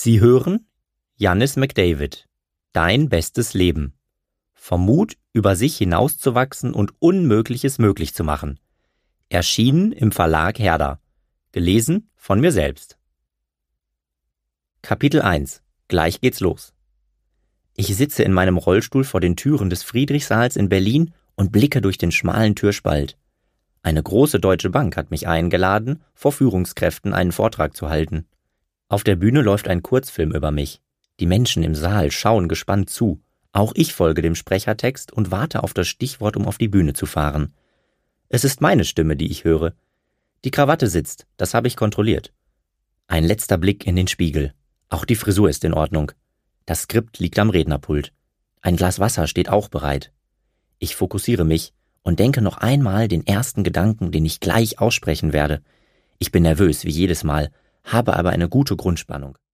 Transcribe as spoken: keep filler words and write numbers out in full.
Sie hören Jannis McDavid, Dein bestes Leben. Vom Mut, über sich hinauszuwachsen und Unmögliches möglich zu machen. Erschienen im Verlag Herder. Gelesen von mir selbst. Kapitel eins. Gleich geht's los. Ich sitze in meinem Rollstuhl vor den Türen des Friedrichsaals in Berlin und blicke durch den schmalen Türspalt. Eine große deutsche Bank hat mich eingeladen, vor Führungskräften einen Vortrag zu halten. Auf der Bühne läuft ein Kurzfilm über mich. Die Menschen im Saal schauen gespannt zu. Auch ich folge dem Sprechertext und warte auf das Stichwort, um auf die Bühne zu fahren. Es ist meine Stimme, die ich höre. Die Krawatte sitzt, das habe ich kontrolliert. Ein letzter Blick in den Spiegel. Auch die Frisur ist in Ordnung. Das Skript liegt am Rednerpult. Ein Glas Wasser steht auch bereit. Ich fokussiere mich und denke noch einmal den ersten Gedanken, den ich gleich aussprechen werde. Ich bin nervös, wie jedes Mal, habe aber eine gute Grundspannung.